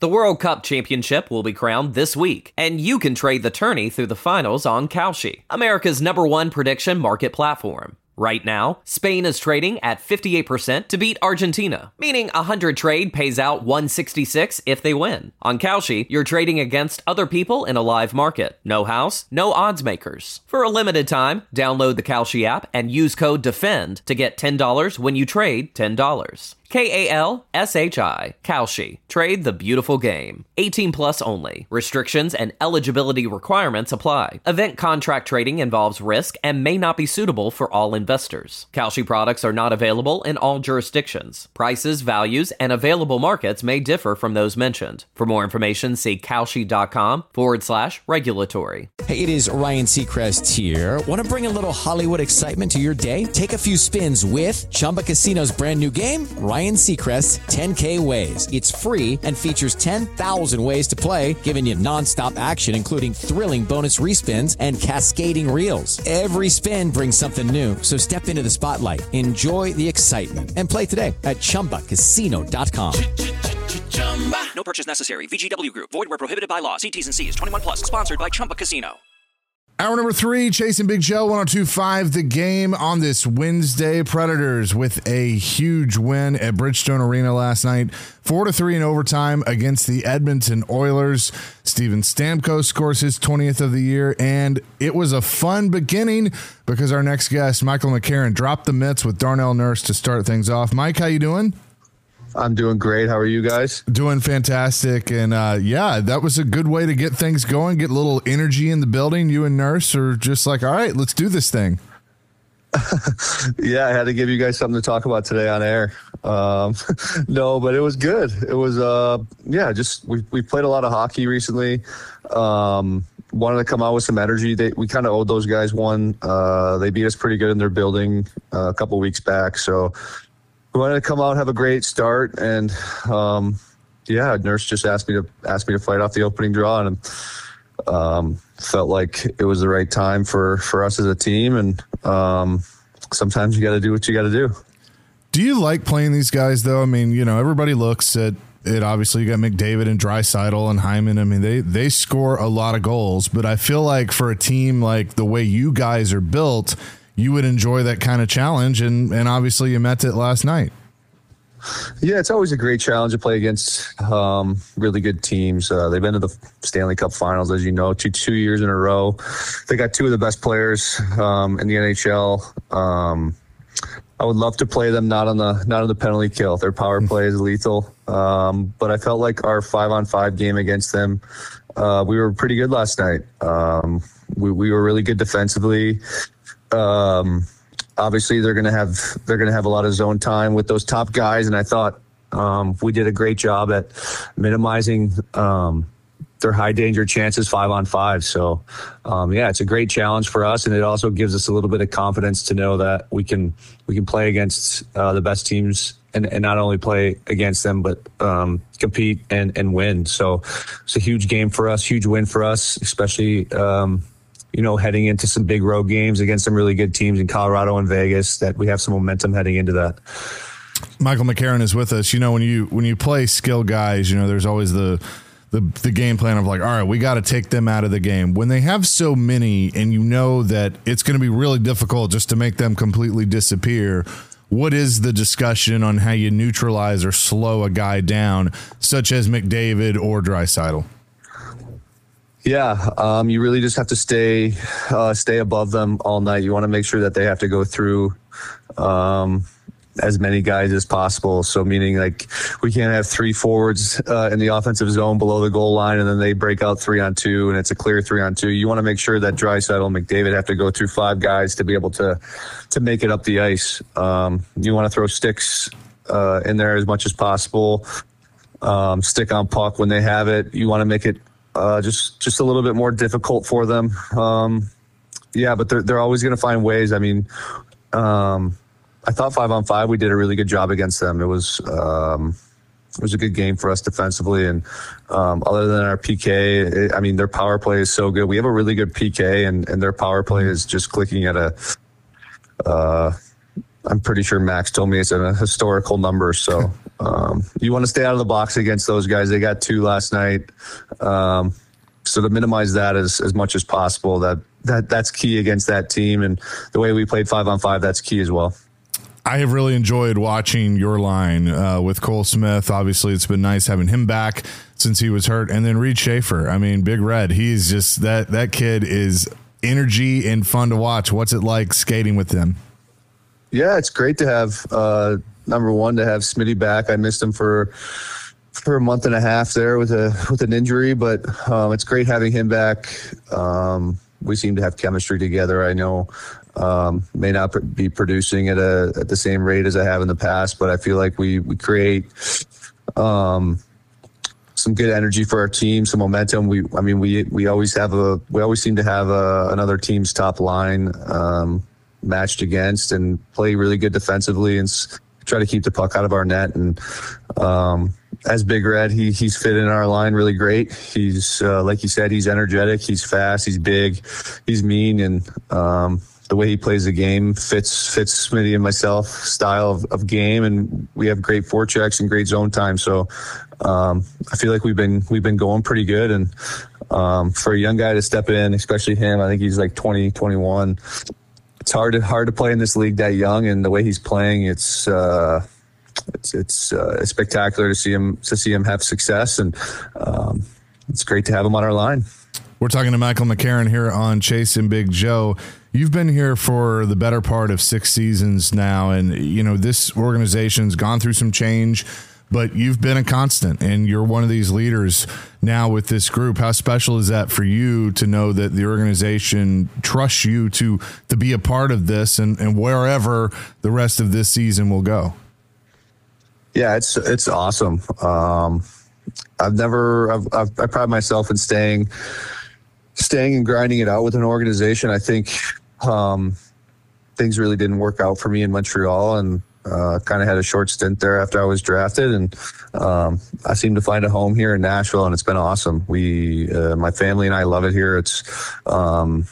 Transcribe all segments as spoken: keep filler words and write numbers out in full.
The World Cup Championship will be crowned this week, and you can trade the tourney through the finals on Kalshi, America's number one prediction market platform. Right now, Spain is trading at fifty-eight percent to beat Argentina, meaning a one hundred trade pays out one sixty-six if they win. On Kalshi, you're trading against other people in a live market. No house, no odds makers. For a limited time, download the Kalshi app and use code DEFEND to get ten dollars when you trade ten dollars. K A L S H I, Kalshi. Trade the beautiful game. eighteen plus only. Restrictions and eligibility requirements apply. Event contract trading involves risk and may not be suitable for all investors. Kalshi products are not available in all jurisdictions. Prices, values, and available markets may differ from those mentioned. For more information, see Kalshi.com forward slash regulatory. Hey, it is Ryan Seacrest here. Want to bring a little Hollywood excitement to your day? Take a few spins with Chumba Casino's brand new game, Ryan Seacrest's ten K Ways. It's free and features ten thousand ways to play, giving you nonstop action, including thrilling bonus respins and cascading reels. Every spin brings something new. So step into the spotlight, enjoy the excitement, and play today at Chumba Casino dot com. No purchase necessary. V G W Group. Void where prohibited by law. See T's and C's. twenty-one plus. Sponsored by Chumba Casino. Hour number three, Chasing Big Joe, one oh two point five The Game on this Wednesday. Predators with a huge win at Bridgestone Arena last night, four to three in overtime against the Edmonton Oilers. Steven Stamkos scores his twentieth of the year, and it was a fun beginning because our next guest, Michael McCarron, dropped the mitts with Darnell Nurse to start things off. Mike, how you doing? I'm doing great. How are you guys? Doing fantastic. And uh, yeah, that was a good way to get things going, get a little energy in the building. You and Nurse are just like, all right, let's do this thing. Yeah, I had to give you guys something to talk about today on air. Um, no, but it was good. It was, uh, yeah, just we we played a lot of hockey recently. Um, wanted to come out with some energy. They, we kind of owed those guys one. Uh, they beat us pretty good in their building uh, a couple weeks back. So we wanted to come out, have a great start, and um, yeah, Nurse just asked me to asked me to fight off the opening draw, and um, felt like it was the right time for, for us as a team. And um, sometimes you got to do what you got to do. Do you like playing these guys, though? I mean, you know, everybody looks at it. Obviously, you got McDavid and Draisaitl and Hyman. I mean, they they score a lot of goals, but I feel like for a team like the way you guys are built, you would enjoy that kind of challenge, and, and obviously you met it last night. Yeah, it's always a great challenge to play against um, really good teams. Uh, they've been to the Stanley Cup Finals, as you know, two two years in a row. They got two of the best players um, in the N H L. Um, I would love to play them not on the not on the penalty kill. Their power play is lethal, um, but I felt like our five on five game against them, uh, we were pretty good last night. Um, we we were really good defensively. Um, obviously they're going to have, they're going to have a lot of zone time with those top guys. And I thought, um, we did a great job at minimizing, um, their high danger chances five on five. So, um, yeah, it's a great challenge for us. And it also gives us a little bit of confidence to know that we can, we can play against, uh, the best teams and, and not only play against them, but, um, compete and, and win. So it's a huge game for us, huge win for us, especially, um, you know, heading into some big road games against some really good teams in Colorado and Vegas, that we have some momentum heading into that. Michael McCarron is with us. You know, when you when you play skill guys, you know, there's always the the, the game plan of like, all right, we got to take them out of the game. When they have so many and you know that it's going to be really difficult just to make them completely disappear, what is the discussion on how you neutralize or slow a guy down, such as McDavid or Draisaitl? Yeah, um, you really just have to stay uh, stay above them all night. You want to make sure that they have to go through um, as many guys as possible. So meaning like we can't have three forwards uh, in the offensive zone below the goal line, and then they break out three on two, and it's a clear three on two. You want to make sure that Draisaitl and McDavid have to go through five guys to be able to to make it up the ice. Um, you want to throw sticks uh, in there as much as possible. Um, stick on puck when they have it. You want to make it Uh, just just a little bit more difficult for them. Um, yeah, but they're they're always going to find ways. I mean, um, I thought five on five we did a really good job against them. It was um, it was a good game for us defensively, and um, other than our P K, it, I mean, their power play is so good. We have a really good P K, and and their power play is just clicking at a. Uh, I'm pretty sure Max told me it's a historical number. So um, you want to stay out of the box against those guys. They got two last night. Um, so to minimize that as, as much as possible, that, that that's key against that team. And the way we played five on five, that's key as well. I have really enjoyed watching your line uh, with Cole Smith. Obviously, it's been nice having him back since he was hurt. And then Reed Schaefer. I mean, Big Red, he's just that that kid is energy and fun to watch. What's it like skating with him? Yeah, it's great to have, uh, number one, to have Smitty back. I missed him for for a month and a half there with a with an injury, but um, it's great having him back. Um, we seem to have chemistry together. I know um, may not pr- be producing at a at the same rate as I have in the past, but I feel like we we create um, some good energy for our team, some momentum. We, I mean, we we always have a we always seem to have a, another team's top line um, matched against, and play really good defensively and s- try to keep the puck out of our net. And um, as Big Red, he he's fit in our line really great. He's uh, like you said, he's energetic, he's fast, he's big, he's mean, and um, the way he plays the game fits fits Smitty and myself style of, of game, and we have great forechecks and great zone time. So um, I feel like we've been we've been going pretty good, and um, for a young guy to step in, especially him, I think he's like twenty, twenty-one. It's hard to hard to play in this league that young, and the way he's playing, it's uh, it's it's, uh, it's spectacular to see him to see him have success, and um, it's great to have him on our line. We're talking to Michael McCarron here on Chase and Big Joe. You've been here for the better part of six seasons now, and you know this organization's gone through some change, but you've been a constant, and you're one of these leaders now with this group. How special is that for you to know that the organization trusts you to to be a part of this, and, and wherever the rest of this season will go? Yeah, it's it's awesome. Um, I've never I've, I've, I pride myself in staying. Staying and grinding it out with an organization. I think um, things really didn't work out for me in Montreal, and uh, kind of had a short stint there after I was drafted. And um, I seem to find a home here in Nashville, and it's been awesome. We, uh, my family and I love it here. It's, um,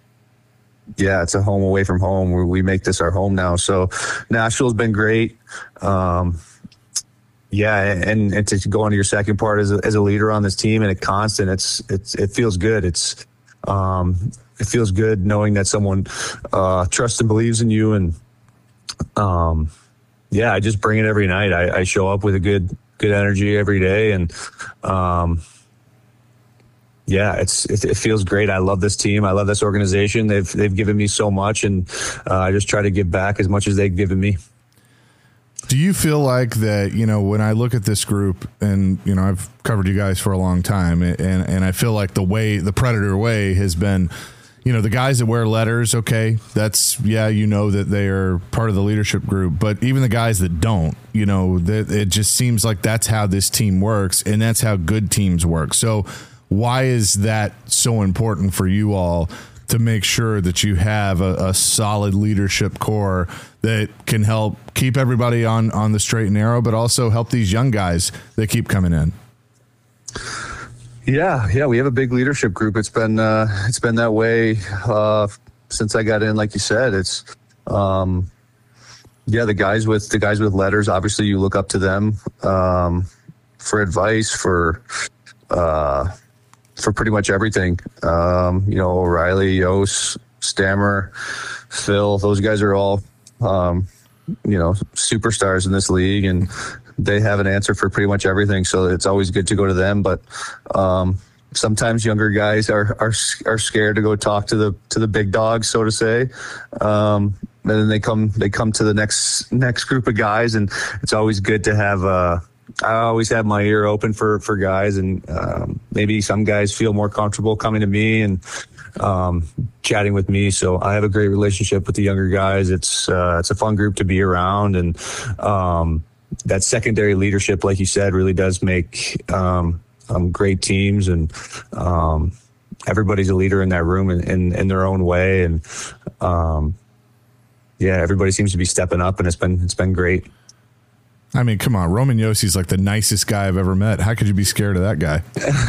yeah, it's a home away from home. We, we make this our home now. So Nashville's been great. Um, Yeah, and, and to go into your second part as a, as a leader on this team and a constant, it's it's it feels good. It's um, it feels good knowing that someone uh, trusts and believes in you. And um, yeah, I just bring it every night. I, I show up with a good good energy every day, and um, yeah, it's it, it feels great. I love this team. I love this organization. They've they've given me so much, and uh, I just try to give back as much as they've given me. Do you feel like that, you know, when I look at this group, and, you know, I've covered you guys for a long time, and, and I feel like the way, the Predator way has been, you know, the guys that wear letters, okay, that's, yeah, you know that they are part of the leadership group, but even the guys that don't, you know, that it just seems like that's how this team works, and that's how good teams work. So why is that so important for you all to make sure that you have a, a solid leadership core that can help keep everybody on, on the straight and narrow, but also help these young guys that keep coming in? Yeah, yeah, we have a big leadership group. It's been uh, it's been that way uh, since I got in. Like you said, it's um, yeah, the guys with the guys with letters. Obviously, you look up to them um, for advice, for uh, for pretty much everything. Um, you know, O'Reilly, Yost, Stammer, Phil. Those guys are all um, you know superstars in this league, and they have an answer for pretty much everything. So it's always good to go to them. But um, sometimes younger guys are, are are scared to go talk to the to the big dogs, so to say. Um, and then they come they come to the next next group of guys, and it's always good to have. Uh, I always have my ear open for for guys, and um, maybe some guys feel more comfortable coming to me and um, chatting with me. So I have a great relationship with the younger guys. It's uh, it's a fun group to be around, and um, that secondary leadership, like you said, really does make um, um, great teams, and um, everybody's a leader in that room in, in, in their own way. And um, yeah, everybody seems to be stepping up, and it's been it's been great. I mean, come on, Roman Josi's like the nicest guy I've ever met. How could you be scared of that guy?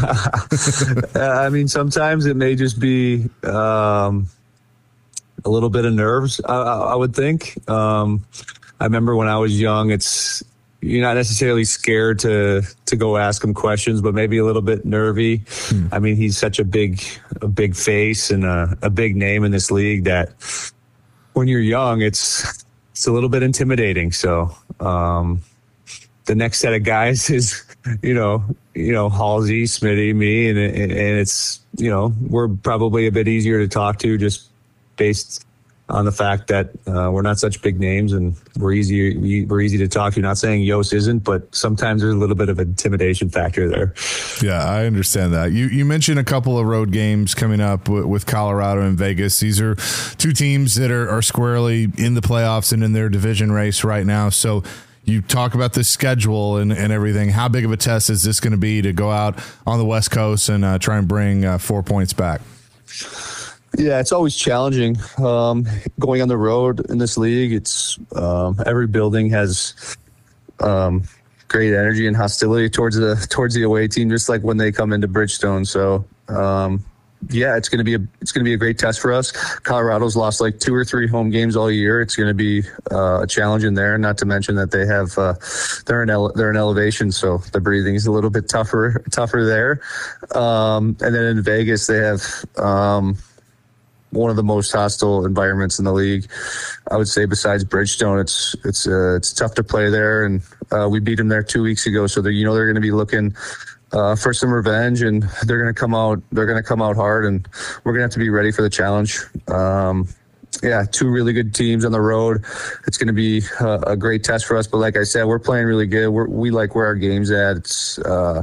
I mean, sometimes it may just be um, a little bit of nerves, I, I would think. Um, I remember when I was young, it's you're not necessarily scared to to go ask him questions, but maybe a little bit nervy. Hmm. I mean, he's such a big a big face and a, a big name in this league that when you're young, it's it's a little bit intimidating. So um, the next set of guys is, you know, you know, Halsey, Smitty, me, and and it's, you know, we're probably a bit easier to talk to just based on the fact that uh, we're not such big names and we're easy we're easy to talk to. Not saying Yost isn't, but sometimes there's a little bit of an intimidation factor there. Yeah, I understand that. You you mentioned a couple of road games coming up w- with Colorado and Vegas. These are two teams that are, are squarely in the playoffs and in their division race right now. So you talk about the schedule and, and everything. How big of a test is this going to be to go out on the West Coast and uh, try and bring uh, four points back? Yeah, it's always challenging um, going on the road in this league. It's um, every building has um, great energy and hostility towards the towards the away team, just like when they come into Bridgestone. So um, yeah, it's going to be a it's going to be a great test for us. Colorado's lost like two or three home games all year. It's going to be uh, a challenge in there. Not to mention that they have uh, they're in ele- they're in elevation, so the breathing is a little bit tougher tougher there. Um, and then in Vegas, they have. Um, one of the most hostile environments in the league, I would say. Besides Bridgestone, it's it's uh, it's tough to play there, and uh, we beat them there two weeks ago. So they, you know, they're going to be looking uh, for some revenge, and they're going to come out. They're going to come out hard, and we're going to have to be ready for the challenge. Um, yeah, two really good teams on the road. It's going to be uh, a great test for us. But like I said, we're playing really good. We're, we like where our game's at. It's. Uh,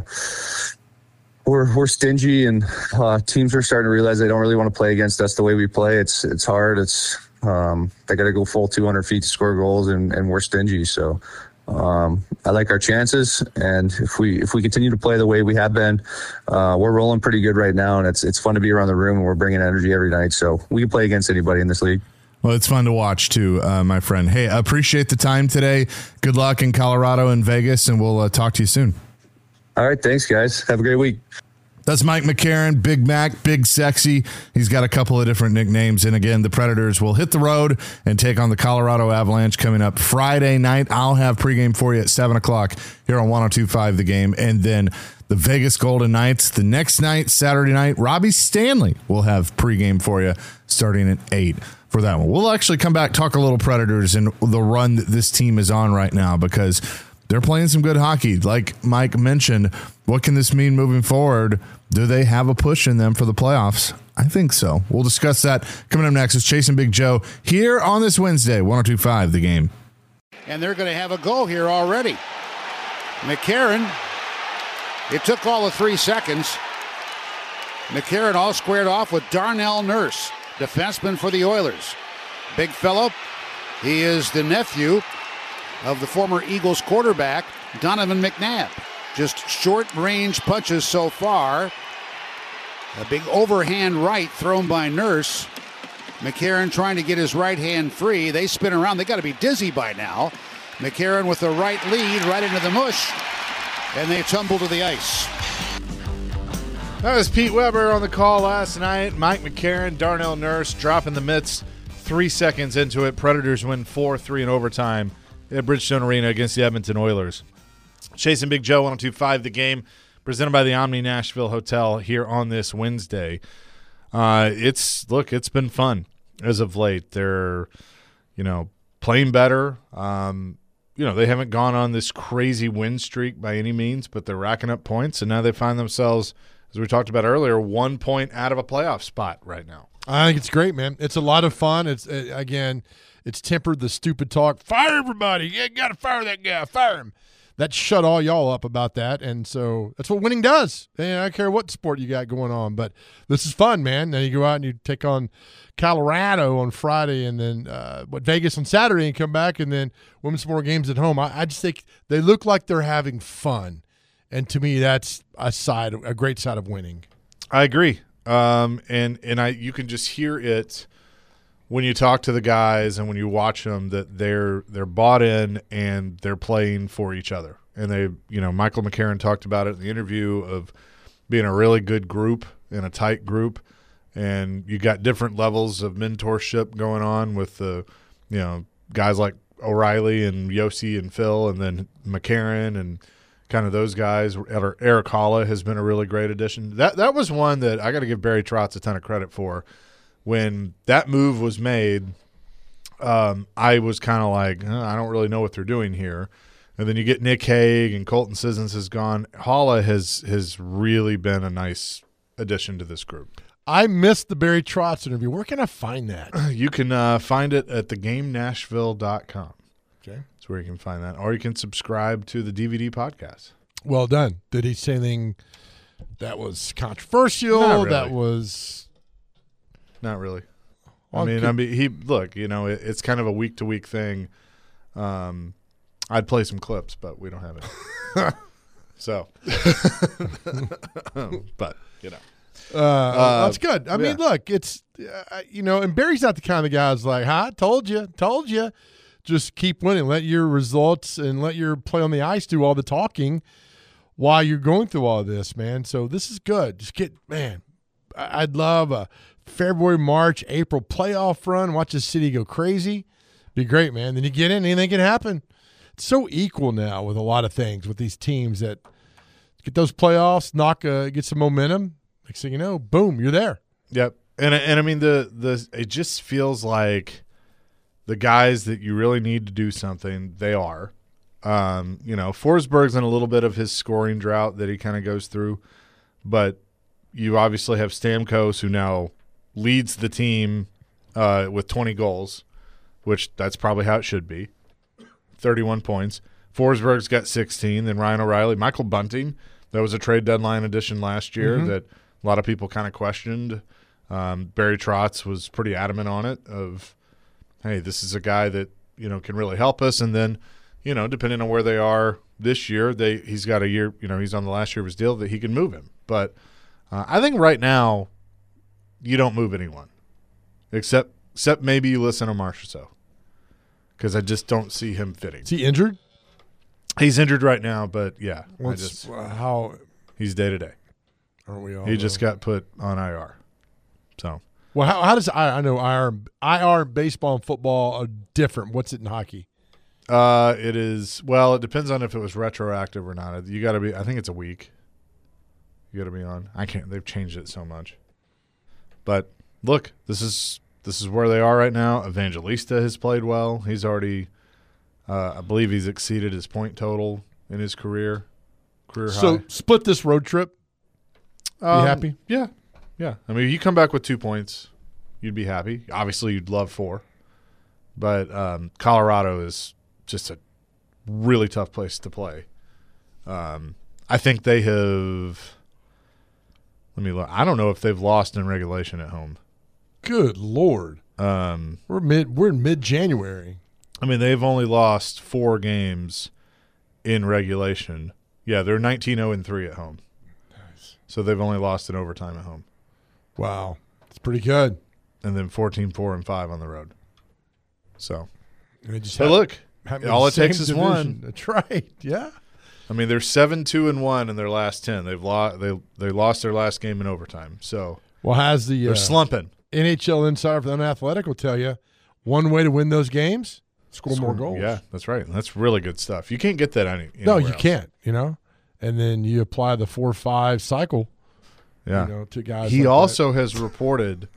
We're we're stingy, and uh, teams are starting to realize they don't really want to play against us the way we play. It's it's hard. It's um, they got to go full two hundred feet to score goals, and, and we're stingy. So um, I like our chances, and if we if we continue to play the way we have been, uh, we're rolling pretty good right now, and it's it's fun to be around the room, and we're bringing energy every night. So we can play against anybody in this league. Well, it's fun to watch too, uh, my friend. Hey, I appreciate the time today. Good luck in Colorado and Vegas, and we'll uh, talk to you soon. All right. Thanks, guys. Have a great week. That's Mike McCarron, Big Mac, Big Sexy. He's got a couple of different nicknames. And again, the Predators will hit the road and take on the Colorado Avalanche coming up Friday night. I'll have pregame for you at seven o'clock here on one oh two point five The Game. And then the Vegas Golden Knights the next night, Saturday night. Robbie Stanley will have pregame for you starting at eight for that one. We'll actually come back, talk a little Predators and the run that this team is on right now, because they're playing some good hockey. Like Mike mentioned, what can this mean moving forward? Do they have a push in them for the playoffs? I think so. We'll discuss that coming up next. It's Chasing Big Joe here on this Wednesday, one oh two point five The Game. And they're going to have a goal here already. McCarron, it took all of three seconds. McCarron all squared off with Darnell Nurse, defenseman for the Oilers. Big fellow. He is the nephew of the former Eagles quarterback, Donovan McNabb. Just short-range punches so far. A big overhand right thrown by Nurse. McCarron trying to get his right hand free. They spin around. They got to be dizzy by now. McCarron with the right lead right into the mush. And they tumble to the ice. That was Pete Weber on the call last night. Mike McCarron, Darnell Nurse dropping the mitts three seconds into it. Predators win four three in overtime at Bridgestone Arena against the Edmonton Oilers. Chasing Big Joe, one oh two point five The Game, presented by the Omni Nashville Hotel here on this Wednesday. Uh, it's look, it's been fun as of late. They're, you know, playing better. Um, you know, they haven't gone on this crazy win streak by any means, but they're racking up points, and now they find themselves, as we talked about earlier, one point out of a playoff spot right now. I think it's great, man. It's a lot of fun. It's uh, again, it's tempered the stupid talk. Fire everybody! You got to fire that guy. Fire him. That shut all y'all up about that, and so that's what winning does. And I don't care what sport you got going on, but this is fun, man. Then you go out and you take on Colorado on Friday, and then uh, what Vegas on Saturday, and come back, and then win some more games at home. I, I just think they look like they're having fun, and to me, that's a side, a great side of winning. I agree, um, and and I you can just hear it when you talk to the guys and when you watch them, that they're they're bought in and they're playing for each other. And they, you know, Michael McCarron talked about it in the interview of being a really good group and a tight group. And you got different levels of mentorship going on with the, you know, guys like O'Reilly and Yossi and Phil, and then McCarron and kind of those guys. Eric Holla has been a really great addition. That that was one that I got to give Barry Trotz a ton of credit for. When that move was made, um, I was kind of like, oh, I don't really know what they're doing here. And then you get Nick Hague and Colton Sissons has gone. Holla has has really been a nice addition to this group. I missed the Barry Trotz interview. Where can I find that? You can uh, find it at the game nashville dot com. Okay. That's where you can find that. Or you can subscribe to the D V D podcast. Well done. Did he say anything that was controversial? Not really. That was not really. Well, I mean, could, I mean, he look. You know, it, it's kind of a week to week thing. Um, I'd play some clips, but we don't have it. So, but you know. Uh, uh, that's good. I yeah. mean, look, it's uh, you know, and Barry's not the kind of guy who's like, "Huh, told you, told you." Just keep winning. Let your results and let your play on the ice do all the talking while you're going through all this, man. So this is good. Just get, man. I'd love a February, March, April playoff run. Watch the city go crazy. Be great, man. Then you get in, anything can happen. It's so equal now with a lot of things with these teams that get those playoffs, knock, uh, get some momentum. Next thing you know, boom, you're there. Yep, and and I mean the the it just feels like the guys that you really need to do something, they are. Um, you know, Forsberg's in a little bit of his scoring drought that he kind of goes through, but you obviously have Stamkos, who now leads the team uh, with twenty goals, which that's probably how it should be. thirty-one points. Forsberg's got sixteen. Then Ryan O'Reilly, Michael Bunting. That was a trade deadline addition last year mm-hmm. that a lot of people kind of questioned. Um, Barry Trotz was pretty adamant on it of, hey, this is a guy that, you know, can really help us. And then, you know, depending on where they are this year, they he's got a year, you know, he's on the last year of his deal that he can move him. But uh, I think right now you don't move anyone except except maybe you listen to Marchessault because I just don't see him fitting. Is he injured? He's injured right now, but yeah, What's, I just uh, how he's day to day. Aren't we all? He know? just got put on I R. So well, how, how does I, I know I R I R baseball and football are different? What's it in hockey? Uh, it is well. It depends on if it was retroactive or not. You got to be. I think it's a week. You got to be on. I can't. They've changed it so much. But look, this is this is where they are right now. Evangelista has played well. He's already. Uh, I believe he's exceeded his point total in his career. Career so high. Split this road trip. Um, be happy? Yeah, yeah. I mean, you come back with two points, you'd be happy. Obviously, you'd love four. But um, Colorado is just a really tough place to play. Um, I think they have. Let me look. I don't know if they've lost in regulation at home. Good Lord. Um, we're mid. We're in mid-January. I mean, they've only lost four games in regulation. Yeah, they're nineteen oh and three at home. Nice. So they've only lost in overtime at home. Wow. That's pretty good. And then fourteen four and five on the road. So, they just but have, look, have all it takes is division. one. That's right. Yeah. I mean, they're seven two and one in their last ten. They've lost. They they lost their last game in overtime. So, well, has the they're uh, slumping. N H L Insider for the Unathletic will tell you one way to win those games: score, score more goals. Yeah, that's right. That's really good stuff. You can't get that any. No, you else. can't. You know, and then you apply the four five cycle. Yeah. You know, to guys. He like also that. has reported.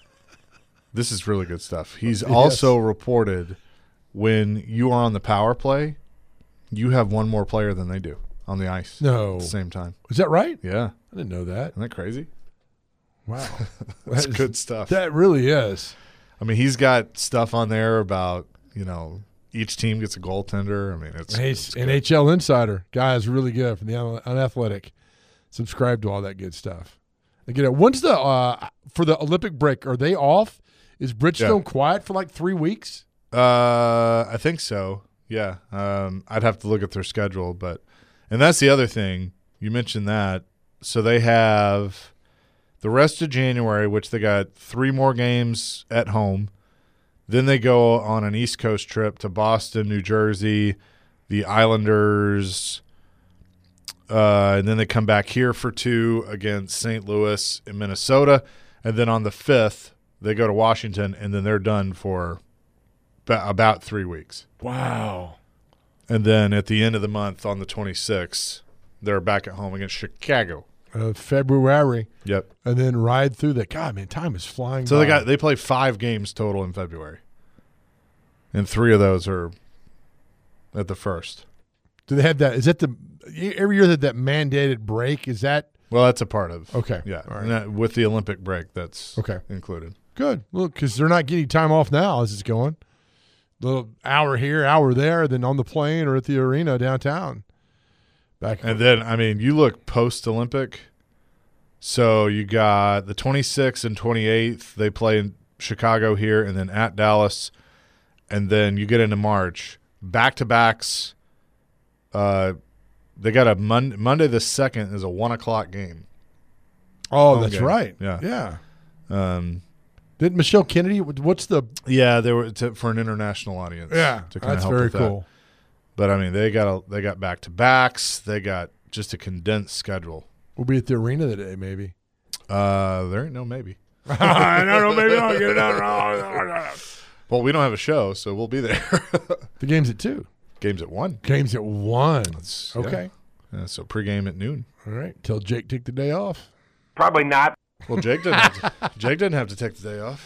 This is really good stuff. He's Yes. also reported when you are on the power play, you have one more player than they do on the ice. No. At the same time. Is that right? Yeah. I didn't know that. Isn't that crazy? Wow. That's That is- good stuff. That really is. I mean, he's got stuff on there about, you know, each team gets a goaltender. I mean, it's, Hey, it's N H L Insider. Guy is really good from the Un- Unathletic. Subscribe to all that good stuff. Again, when's the uh, for the Olympic break? Are they off? Is Bridgestone Yeah. quiet for like three weeks? Uh, I think so. Yeah. Um, I'd have to look at their schedule, but and that's the other thing. You mentioned that. So they have the rest of January, which they got three more games at home. Then they go on an East Coast trip to Boston, New Jersey, the Islanders, uh, and then they come back here for two against Saint Louis and Minnesota. And then on the fifth, they go to Washington, and then they're done for ba- about three weeks. Wow. And then at the end of the month on the twenty-sixth, they're back at home against Chicago. Uh, February. Yep. And then ride through that. God, man, time is flying So by. they got they play five games total in February. And three of those are at the first. Do they have that? Is that the every year that that mandated break? Is that Well, that's a part of. Okay. Yeah. All right. And that, with the Olympic break, that's Okay. included. good? Look, because they're not getting time off now as it's going. Little hour here, hour there, then on the plane or at the arena downtown. Back And then, I mean, you look post-Olympic. So you got the twenty-sixth and twenty-eighth. They play in Chicago here and then at Dallas. And then you get into March. Back-to-backs. Uh, they got a Mon- Monday the second is a one o'clock game. Oh, Home that's game. right. Yeah. Yeah. Um, Did Michelle Kennedy, what's the – yeah, they were to, for an international audience. Yeah, to kinda that's help very with that. cool. But, I mean, they got a, they got back-to-backs. They got just a condensed schedule. We'll be at the arena today, maybe. Uh, there ain't no maybe. I don't know. Maybe I'll get it out. Well, we don't have a show, so we'll be there. The game's at two. Game's at one. Game's at one. That's- yeah. Okay. Yeah, so pregame at noon. All right. Tell Jake take the day off. Probably not. Well, Jake doesn't. Have to, Jake doesn't have to take the day off.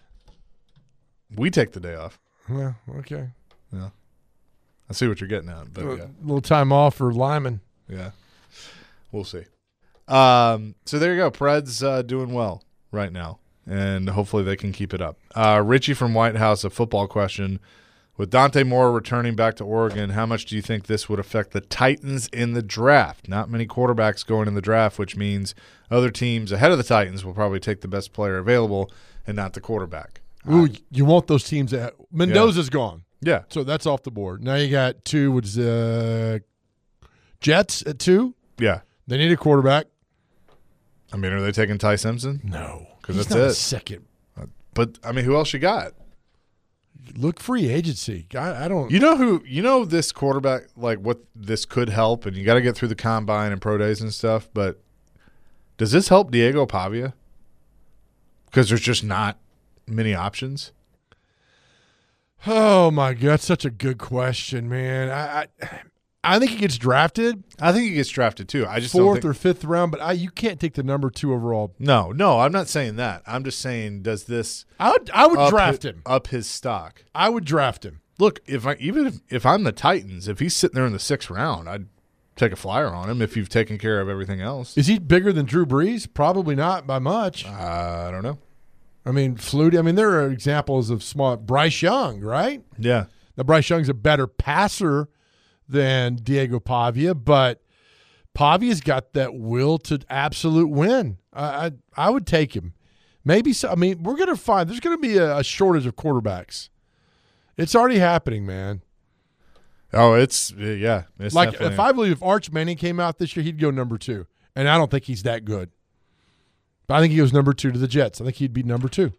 We take the day off. Well, okay. Yeah, I see what you're getting at, but A yeah, little time off for Lyman. yeah, we'll see. Um, so there you go. Preds uh, doing well right now, and hopefully they can keep it up. Uh, Richie from White House, a football question. With Dante Moore returning back to Oregon, how much do you think this would affect the Titans in the draft? Not many quarterbacks going in the draft, which means other teams ahead of the Titans will probably take the best player available and not the quarterback. Ooh, Uh, you want those teams that Mendoza's gone. yeah. So that's off the board. Now you got two, which is uh, Jets at two. Yeah. They need a quarterback. I mean, are they taking Ty Simpson? No. 'Cause He's that's not it. a second. But, I mean, who else you got? Look, free agency. I, I don't. You know who? You know this quarterback, like what this could help, and you got to get through the combine and pro days and stuff. But does this help Diego Pavia? Because there's just not many options. Oh my God, that's such a good question, man. I, I, I think he gets drafted I think he gets drafted too. I just don't fourth think, or fifth round, but I, you can't take the number two overall. no, no. I'm not saying that. I'm just saying, does this I would, I would up draft hi- him. up his stock? I would draft him. Look, if I even if, if I'm the Titans, if he's sitting there in the sixth round, I'd take a flyer on him if you've taken care of everything else. Is he bigger than Drew Brees? Probably not by much. Uh, I don't know. I mean, Flutie. I mean, there are examples of small. Bryce Young, right? Yeah. Now, Bryce Young's a better passer than Diego Pavia, but Pavia's got that will to absolute win. I I, I would take him. Maybe so. I mean, we're going to find there's going to be a, a shortage of quarterbacks. It's already happening, man. Oh, it's yeah. It's Like, definitely- if I believe if Arch Manning came out this year, he'd go number two. And I don't think he's that good. But I think he goes number two to the Jets. I think he'd be number two.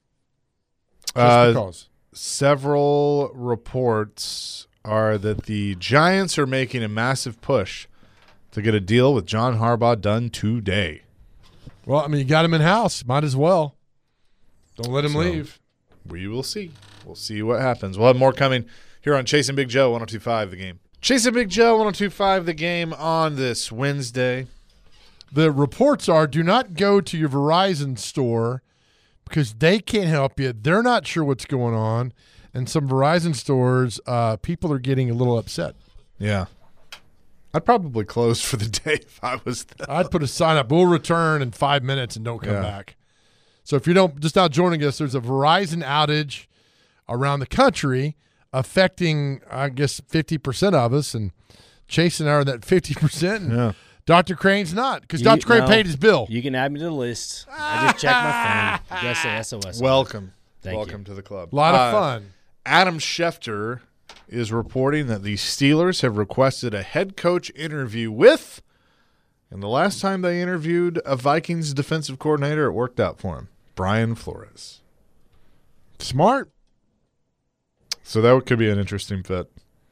Just Uh, because. Several reports are that the Giants are making a massive push to get a deal with John Harbaugh done today. Well, I mean, you got him in house. Might as well. Don't let him So- leave. We will see. We'll see what happens. We'll have more coming here on Chasing Big Joe, one oh two point five The Game. Chasing Big Joe, one oh two point five The Game on this Wednesday. The reports are do not go to your Verizon store because they can't help you. They're not sure what's going on. And some Verizon stores, uh, people are getting a little upset. Yeah. I'd probably close for the day if I was them. I'd put a sign up. We'll return in five minutes and don't come Yeah. back. So if you don't, just now joining us, there's a Verizon outage around the country affecting, I guess, fifty percent of us. And Chase and I are that fifty percent. And Yeah. Doctor Crane's not because You- Doctor Crane no, paid his bill. You can add me to the list. I just checked my phone. You gotta say S O S. Welcome. Thank Welcome you. to the club. A lot of Uh, fun. Adam Schefter is reporting that the Steelers have requested a head coach interview with, and the last time they interviewed a Vikings defensive coordinator, it worked out for him, Brian Flores. Smart. So that could be an interesting fit.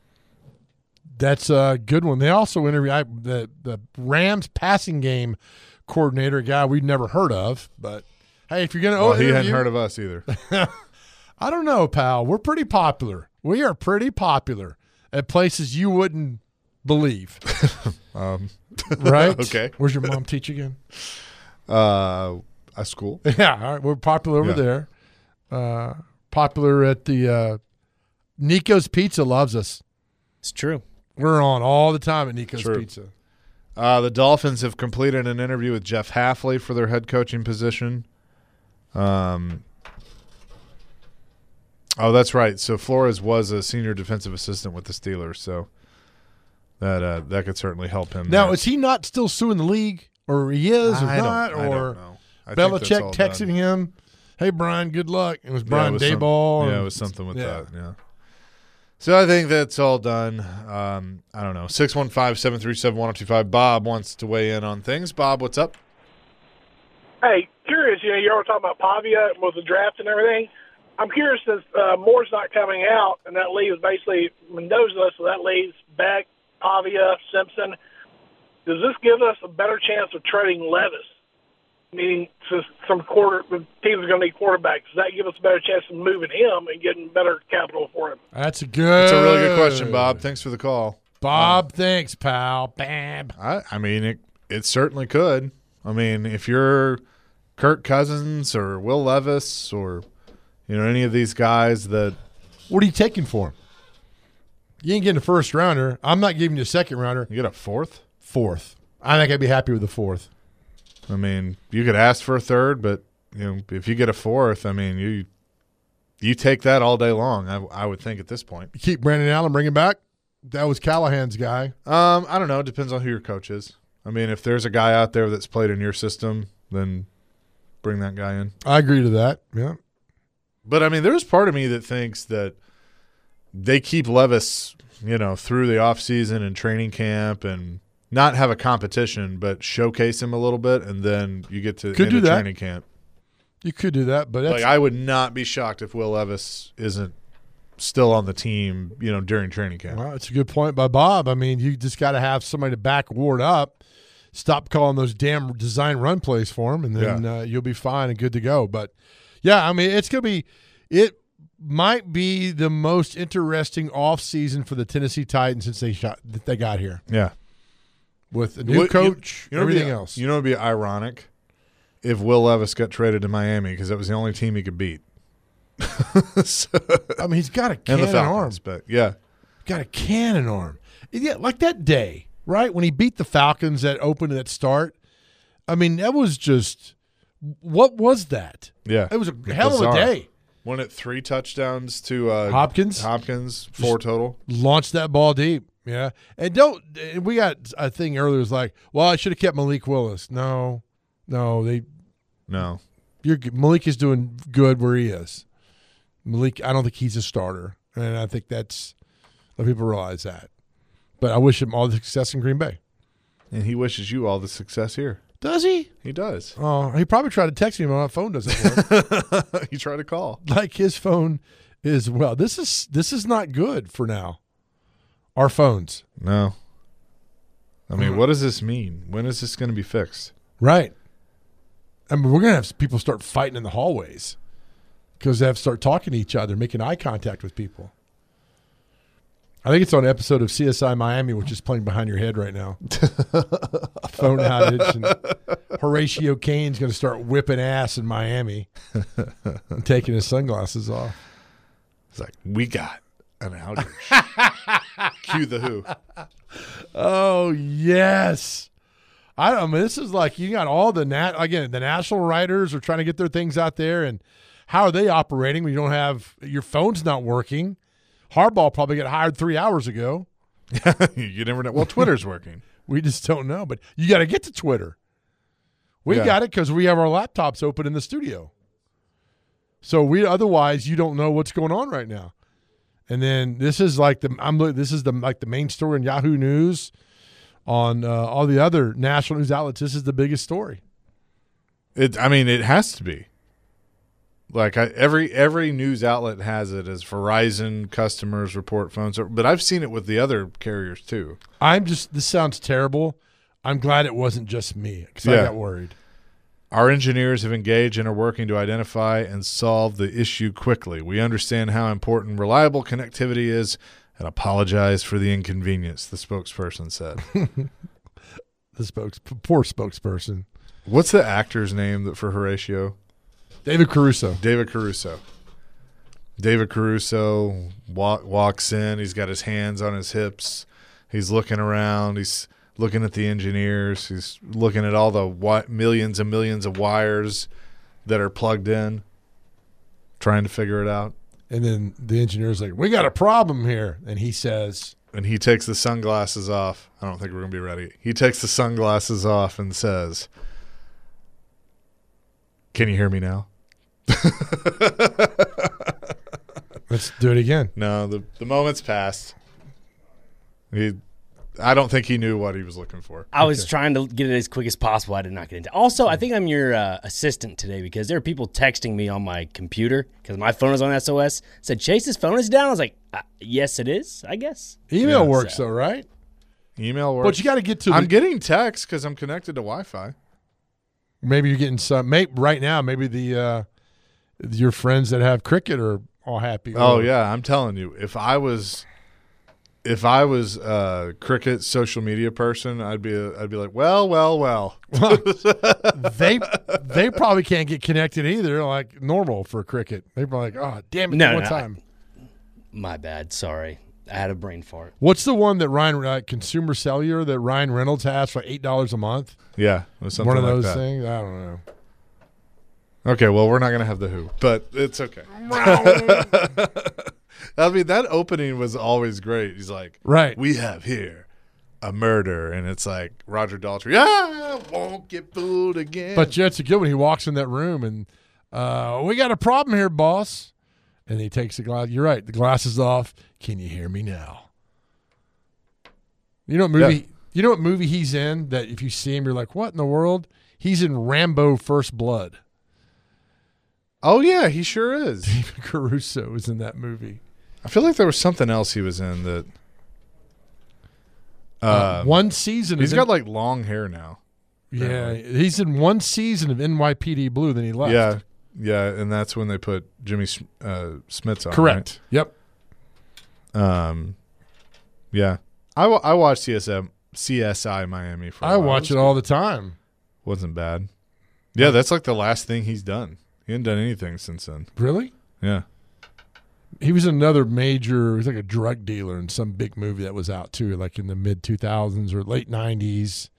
That's a good one. They also interviewed I, the the Rams passing game coordinator, a guy we'd never heard of. But hey, if you're going to Well, oh, he interview, hadn't heard of us either. I don't know, pal. We're pretty popular. We are pretty popular at places you wouldn't believe. um, right? Okay. Where's your mom teach again? Uh, a school. Yeah, all right. We're popular over Yeah. there. Uh, popular at the uh, Nico's Pizza loves us. It's true. We're on all the time at Nico's True. Pizza. Uh, the Dolphins have completed an interview with Jeff Hafley for their head coaching position. Um. Oh, that's right. So Flores was a senior defensive assistant with the Steelers, so that uh, that could certainly help him. Now, there. is he not still suing the league, or he is, or I don't- not, I don't or know. I think that's Belichick all texting done. him, "Hey Brian, good luck." It was Yeah, it Brian was some- Dayball. Yeah, and- it was something with yeah. that. Yeah. So I think that's all done. Um, I don't know. six one five, seven three seven, one oh two five. Bob wants to weigh in on things. Bob, what's up? Hey, curious, you know, you were talking about Pavia with the draft and everything. I'm curious, since uh, Moore's not coming out, and that leaves basically Mendoza, so that leaves Beck, Pavia, Simpson. Does this give us a better chance of trading Levis? Meaning, since some quarter the teams are going to need quarterbacks, does that give us a better chance of moving him and getting better capital for him? That's a good. That's a really good question, Bob. Thanks for the call. Bob, thanks, pal. Bam. I, I mean, it it certainly could. I mean, if you're Kirk Cousins or Will Levis or you know any of these guys that, What are you taking for him? You ain't getting a first rounder. I'm not giving you a second rounder. you get a fourth. Fourth. I think I'd be happy with the fourth. I mean, you could ask for a third, but you know, if you get a fourth, I mean, you you take that all day long. I, I would think at this point. You keep Brandon Allen, bring him back. That was Callahan's guy. Um, I don't know. It depends on who your coach is. I mean, if there's a guy out there that's played in your system, then bring that guy in. I agree to that. Yeah. But I mean, there's part of me that thinks that they keep Levis, you know, through the offseason and training camp and not have a competition, but showcase him a little bit, and then you get to Could end do of that. training camp. You could do that, but that's, Like, I would not be shocked if Will Levis isn't still on the team, you know, during training camp. well, it's a good point by Bob. I mean, you just got to have somebody to back Ward up. Stop calling those damn design run plays for him, and then Yeah. uh, you'll be fine and good to go. But, yeah, I mean, it's going to be – it might be the most interesting offseason for the Tennessee Titans since they shot that they got here. Yeah. With a new What- coach, you know what'd be- everything else. You know, it'd be ironic if Will Levis got traded to Miami because that was the only team he could beat. So- I mean, he's got a and cannon the arm. Falcons, but yeah, Got a cannon arm. Yeah, like that day, right? When he beat the Falcons that opened that start. I mean, that was just – what was that? yeah, It was a hell of a Bizarre. day. Won it three touchdowns to uh, Hopkins? Hopkins, four total. Launched that ball deep. Yeah. And don't – we got a thing earlier was like, well, I should have kept Malik Willis. No. No, they No, – you're Malik is doing good where he is. Malik, I don't think he's a starter. And I think that's – let people realize that. But I wish him all the success in Green Bay. and he wishes you all the success here. Does he? He does. Oh, he probably tried to text me, but my phone doesn't work. You try to call. Like his phone is well. This is this is not good for now. Our phones, No. I mean, what does this mean? When is this going to be fixed? right? I mean, we're gonna have people start fighting in the hallways because they have to start talking to each other, making eye contact with people. I think it's on an episode of C S I Miami, which is playing behind your head right now. Phone outage, and Horatio Kane's going to start whipping ass in Miami and taking his sunglasses off. It's like, we got an outage. Cue the Who. Oh yes, I don't. I mean, this is like you got all the nat again. The national writers are trying to get their things out there, and how are they operating when you don't have your phone's not working? Harbaugh probably got hired three hours ago. You never know. Well, Twitter's working. We just don't know, but you got to get to Twitter. We Yeah. got it because we have our laptops open in the studio. So we otherwise you don't know what's going on right now. And then this is like the I'm look- this is the like the main story in Yahoo News, on uh, all the other national news outlets. This is the biggest story. It. I mean, it has to be. Like I, every every news outlet has it as Verizon customers report phones, but I've seen it with the other carriers too. I'm just this sounds terrible. I'm glad it wasn't just me because I Yeah. got worried. Our engineers have engaged and are working to identify and solve the issue quickly. We understand how important reliable connectivity is and apologize for the inconvenience, the spokesperson said. The spokes, poor spokesperson. What's the actor's name that for Horatio? David Caruso. David Caruso. David Caruso walk, walks in. He's got his hands on his hips. He's looking around. He's looking at the engineers. He's looking at all the wi- millions and millions of wires that are plugged in, trying to figure it out. And then the engineer's like, we got a problem here. And he says. And he takes the sunglasses off. I don't think we're going to be ready. He takes the sunglasses off and says, can you hear me now? Let's do it again. No, the, the moment's passed. He, I don't think he knew what he was looking for. I was okay. trying to get it as quick as possible. I did not get into it. Also, I think I'm your uh, assistant today because there are people texting me on my computer because my phone is on S O S. Said, Chase's phone is down. I was like, uh, yes, it is, I guess. Email yeah, works, so. though, right? Email works. But you got to get to I'm the, getting texts because I'm connected to Wi-Fi. Maybe you're getting some. Maybe, right now, maybe the uh, your friends that have cricket are all happy. Oh, or, yeah. I'm telling you, if I was – If I was a cricket social media person, I'd be a, I'd be like, well, well, well. they they probably can't get connected either, like normal for cricket. They're like, oh, damn it, no, one no, time. I, my bad. Sorry. I had a brain fart. What's the one that Ryan uh, Consumer Cellular that Ryan Reynolds has for eight dollars a month? Yeah, it was something one of like those that. things. I don't know. Okay, well, we're not going to have the Who, but it's okay. I mean, that opening was always great. He's like, right, we have here a murder, and it's like Roger Daltrey, ah, won't get fooled again. But yeah, it's a good one. He walks in that room, and uh, we got a problem here, boss. And he takes the glass. You're right. The glasses off. Can you hear me now? You know what movie? Yeah. You know what movie he's in? That if you see him, you're like, what in the world? He's in Rambo: First Blood. Oh yeah, he sure is. David Caruso is in that movie. I feel like there was something else he was in that. Uh, uh, one season. He's of got N- like long hair now. Yeah, apparently. He's in one season of N Y P D Blue. Then he left. Yeah, yeah, and that's when they put Jimmy uh, Smits on. Correct. Right? Yep. Um, yeah, I, w- I watched C S M C S I Miami for. A I while. watch it, it all the time. Wasn't bad. Yeah, that's like the last thing he's done. He hasn't done anything since then. Really? Yeah. He was another major. He was like a drug dealer in some big movie that was out too, like in the mid two thousands or late nineties.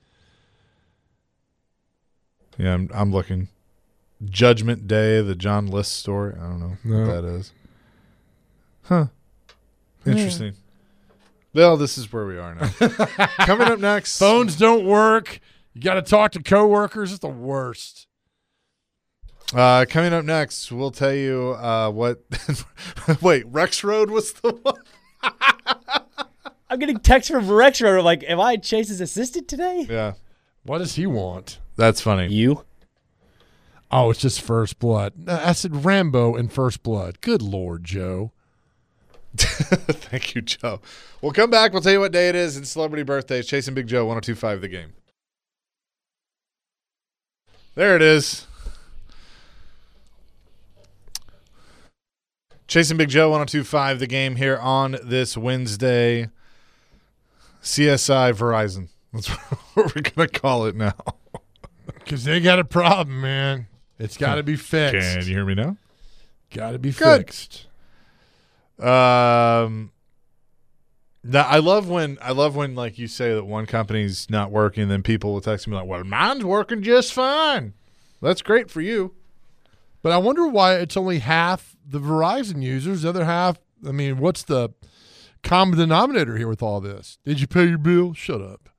Yeah, I'm, I'm looking. Judgment Day, the John List story. I don't know no. what that is. Huh. Interesting. Yeah. Well, this is where we are now. Coming up next. Phones don't work. You got to talk to coworkers. It's the worst. Uh, coming up next, we'll tell you uh, what. Wait, Rex Road was the one. I'm getting texts from Rex Road. Like, am I Chase's assistant today? Yeah. What does he want? That's funny. You? Oh, it's just First Blood. I said Rambo and First Blood. Good Lord, Joe. Thank you, Joe. We'll come back. We'll tell you what day it is in celebrity birthdays. Chasing Big Joe, one oh two point five The Game. There it is. Chasing Big Joe, one oh two point five The Game here on this Wednesday. C S I Verizon. That's what we're going to call it now. Because they got a problem, man. It's got to be fixed. Can you hear me now? Got to be Good. fixed. Um, now I love when I love when like you say that one company's not working, then people will text me like, "Well, mine's working just fine." That's great for you. But I wonder why it's only half the Verizon users. The other half, I mean, what's the common denominator here with all this? Did you pay your bill? Shut up.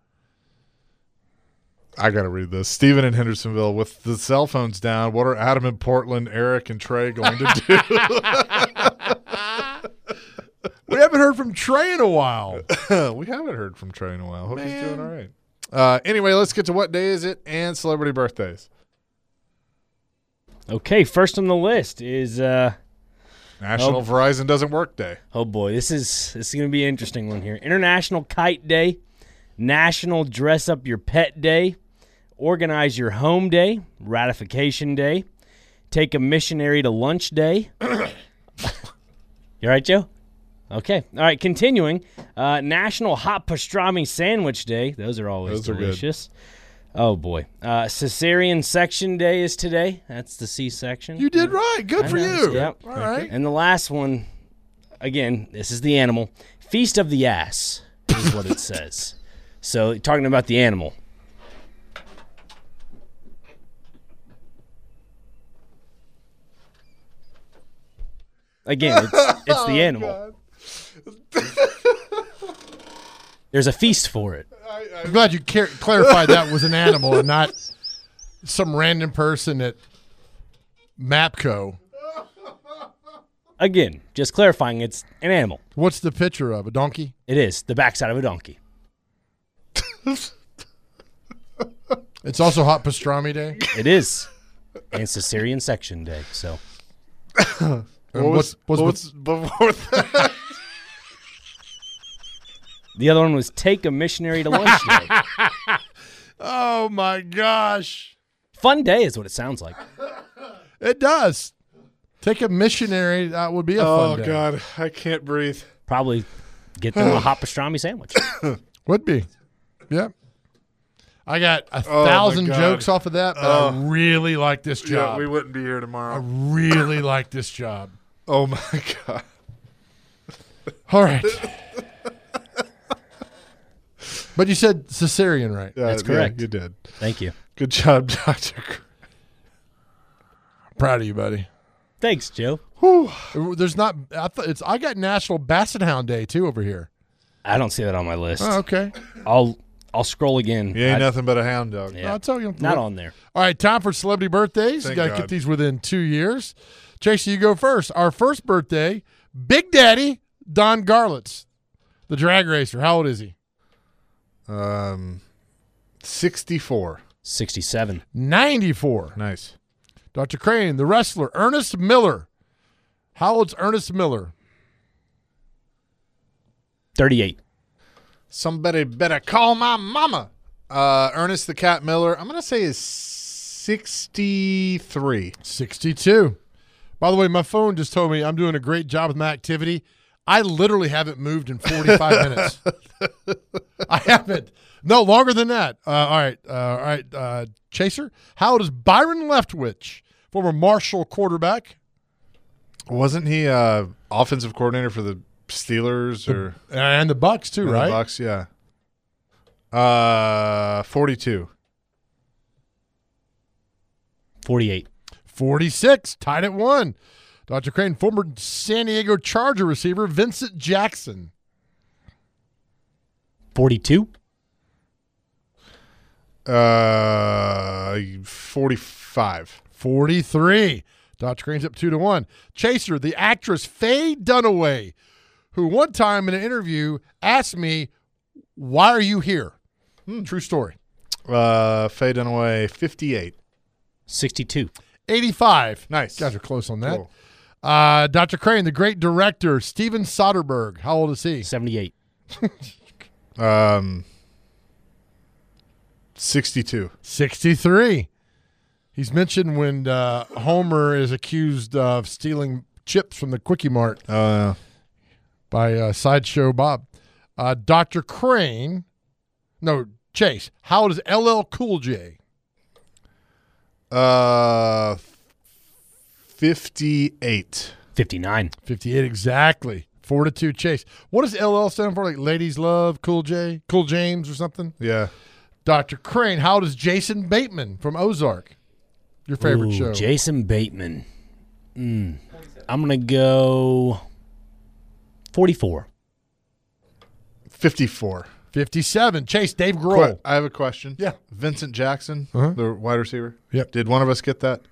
I got to read this. Steven in Hendersonville, with the cell phones down, what are Adam in Portland, Eric, and Trey going to do? We haven't heard from Trey in a while. We haven't heard from Trey in a while. Hope Man. he's doing all right. Uh, anyway, let's get to what day is it and celebrity birthdays. Okay, first on the list is uh, National oh, Verizon Doesn't Work Day. Oh boy, this is this is going to be an interesting one here. International Kite Day, National Dress Up Your Pet Day, Organize Your Home Day, Ratification Day, Take a Missionary to Lunch Day. You all right, Joe? Okay. All right, continuing. Uh, National Hot Pastrami Sandwich Day. Those are always Those are delicious. Oh, boy. Uh, Cesarean Section Day is today. That's the C-section. You did right. Good I for know. you. Yep. All right. And the last one, again, this is the animal. Feast of the Ass is what it says. So, talking about the animal. Again, it's, it's the animal. There's a feast for it. I'm glad you car- clarified that was an animal and not some random person at MAPCO. Again, just clarifying, it's an animal. What's the picture of? A donkey? It is the backside of a donkey. It's also Hot Pastrami Day. It is. And Cesarean Section Day. So, And What was, what's- what what's- was before that? the other one was Take a Missionary to Lunch Day. Oh, my gosh. Fun day is what it sounds like. It does. Take a missionary. That would be a Oh, fun day. God. I can't breathe. Probably get them a hot pastrami sandwich. Would be. Yep. I got a Oh, my thousand God. jokes off of that, but Oh. I really like this Yeah, job. we wouldn't be here I tomorrow. really like this job. Oh, my God. All right. But you said cesarean, right? Yeah, That's yeah, correct. you did. Thank you. Good job, Doctor Proud of you, buddy. Thanks, Joe. Whew. There's not. I thought it's. I got National Basset Hound Day too over here. I don't see that on my list. Oh, okay. I'll I'll scroll again. You ain't I- nothing but a hound dog. Yeah. I'll tell you. Not on there. All right, time for celebrity birthdays. Thank you got to God. get these within two years. Chase, you go first. Our first birthday, Big Daddy Don Garlitz, the drag racer. How old is he? Um, sixty-four. sixty-seven. ninety-four. Nice. Doctor Crane, the wrestler, Ernest Miller. How old's Ernest Miller? thirty-eight. Somebody better call my mama. Uh, Ernest the Cat Miller. I'm gonna say is sixty-three. sixty-two. By the way, my phone just told me I'm doing a great job with my activity. I literally haven't moved in forty-five minutes. I haven't. No, longer than that. Uh, all right. Uh, all right. Uh, Chaser, how old is Byron Leftwich, former Marshall quarterback? Wasn't he uh offensive coordinator for the Steelers or And the Bucks, too, and right? the Bucks? Yeah. Uh, forty-two. forty-eight. forty-six, tied at one. Doctor Crane, former San Diego Charger receiver, Vincent Jackson. forty-two. Uh, forty-five. forty-three. Doctor Crane's up two to one. Chaser, the actress Faye Dunaway, who one time in an interview asked me, "Why are you here?" Hmm, true story. Uh, Faye Dunaway, fifty-eight. sixty-two. eighty-five. Nice. Guys are close on that. Cool. Uh, Doctor Crane, the great director, Steven Soderbergh. How old is he? seventy-eight. Um, sixty-two. sixty-three. He's mentioned when uh, Homer is accused of stealing chips from the Quickie Mart Uh, by uh, Sideshow Bob. Uh, Doctor Crane, no, Chase, how old is L L Cool J? uh, fifty-eight. fifty-nine. fifty-eight exactly. Four to two, Chase. What does L L stand for? Like Ladies Love, Cool J, Cool James or something? Yeah. Doctor Crane, how old is Jason Bateman from Ozark? Your favorite Ooh, show. Jason Bateman. Mm. I'm going to go forty-four. fifty-four. fifty-seven. Chase, Dave Grohl. Qu- I have a question. Yeah. Vincent Jackson, Uh-huh. the wide receiver. Yep. Did one of us get that?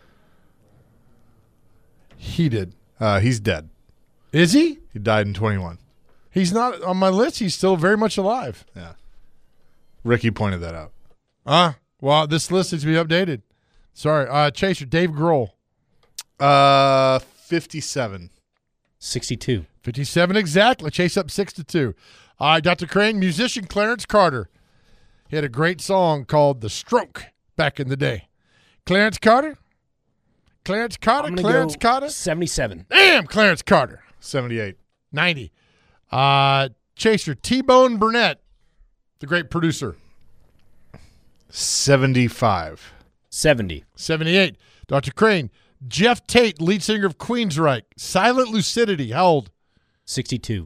He did. Uh, he's dead. Is he? He died in twenty-one. He's not on my list. He's still very much alive. Yeah. Ricky pointed that out. Ah, well, this list needs to be updated. Sorry. Uh, Chaser, Dave Grohl. Uh, fifty-seven. sixty-two. fifty-seven exactly. Chase up six to two. All right, Doctor Crane, musician Clarence Carter. He had a great song called The Stroke back in the day. Clarence Carter? Clarence Carter? I'm gonna Clarence go Carter? seventy-seven. Damn, Clarence Carter. seventy-eight. ninety. Uh, Chaser, T-Bone Burnett, the great producer. seventy-five. seventy. seventy-eight. Doctor Crane, Jeff Tate, lead singer of Queensryche. Silent Lucidity, how old? sixty-two.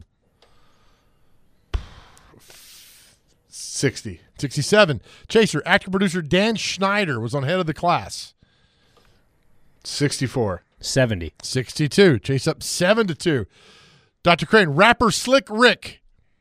sixty. sixty-seven. Chaser, actor-producer Dan Schneider was on Head of the Class. sixty-four. seventy. sixty-two. Chase up seven to two. Doctor Crane, rapper Slick Rick.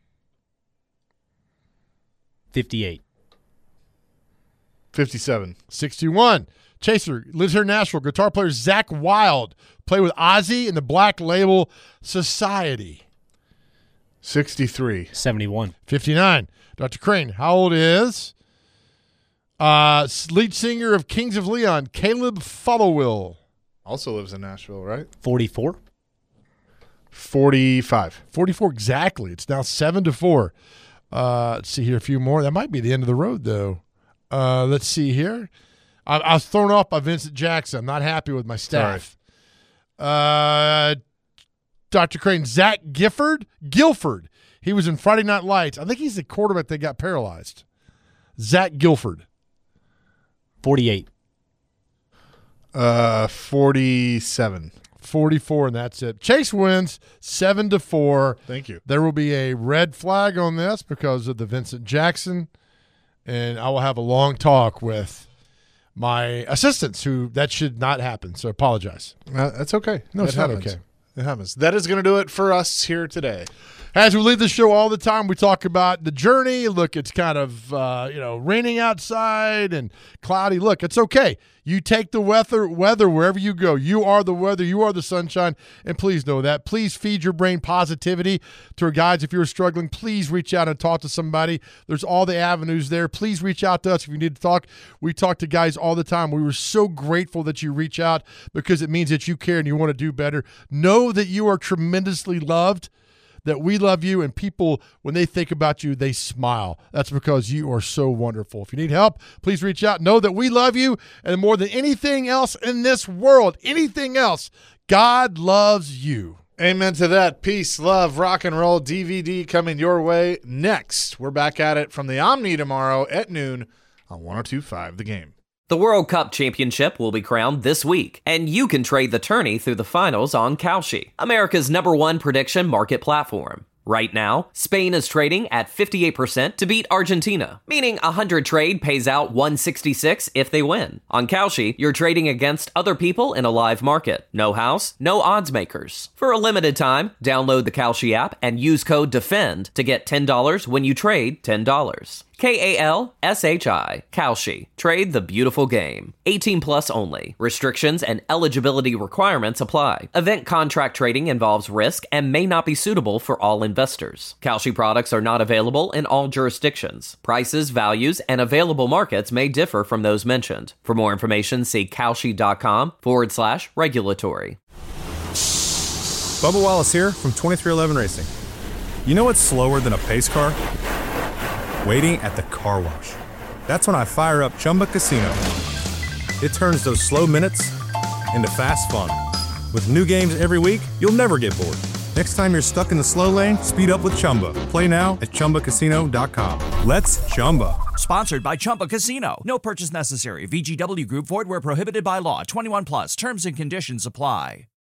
fifty-eight. fifty-seven. sixty-one. Chaser, lives here in Nashville. Guitar player Zach Wild. Play with Ozzy in the Black Label Society. sixty-three. seventy-one. fifty-nine. Doctor Crane, how old is uh, lead singer of Kings of Leon, Caleb Followill? Also lives in Nashville, right? forty-four. forty-five. forty-four exactly. It's now seven to four. Uh, let's see here, a few more. That might be the end of the road, though. Uh, let's see here. I, I was thrown off by Vincent Jackson. I'm not happy with my staff. Uh, Doctor Crane, Zach Gifford, Guilford. He was in Friday Night Lights. I think he's the quarterback that got paralyzed. Zach Guilford. forty-eight. Uh, forty-seven. forty-four, and that's it. Chase wins seven to four. Thank you. There will be a red flag on this because of the Vincent Jackson, and I will have a long talk with my assistants who that should not happen. So apologize. Uh, that's okay. No, it's It not happens. okay. It happens. That is going to do it for us here today. As we leave the show all the time, we talk about the journey. Look, it's kind of, uh, you know, raining outside and cloudy. Look, it's okay. You take the weather, weather wherever you go. You are the weather. You are the sunshine. And please know that. Please feed your brain positivity to our guys. If you're struggling, please reach out and talk to somebody. There's all the avenues there. Please reach out to us if you need to talk. We talk to guys all the time. We were so grateful that you reach out because it means that you care and you want to do better. Know that you are tremendously loved, that we love you, and people, when they think about you, they smile. That's because you are so wonderful. If you need help, please reach out. Know that we love you, and more than anything else in this world, anything else, God loves you. Amen to that. Peace, love, rock and roll D V D coming your way next. We're back at it from the Omni tomorrow at noon on one oh two point five The Game. The World Cup Championship will be crowned this week, and you can trade the tourney through the finals on Kalshi, America's number one prediction market platform. Right now, Spain is trading at fifty-eight percent to beat Argentina, meaning a one hundred trade pays out one sixty-six if they win. On Kalshi, you're trading against other people in a live market. No house, no odds makers. For a limited time, download the Kalshi app and use code DEFEND to get ten dollars when you trade ten dollars. K A L S H I, Kalshi. Trade the beautiful game. eighteen plus only. Restrictions and eligibility requirements apply. Event contract trading involves risk and may not be suitable for all investors. Kalshi products are not available in all jurisdictions. Prices, values, and available markets may differ from those mentioned. For more information, see Kalshi.com forward slash regulatory. Bubba Wallace here from twenty-three eleven Racing. You know what's slower than a pace car? Waiting at the car wash. That's when I fire up Chumba Casino. It turns those slow minutes into fast fun. With new games every week, you'll never get bored. Next time you're stuck in the slow lane, speed up with Chumba. Play now at Chumba Casino dot com. Let's Chumba. Sponsored by Chumba Casino. No purchase necessary. V G W Group. Void where prohibited by law. twenty-one plus. Terms and conditions apply.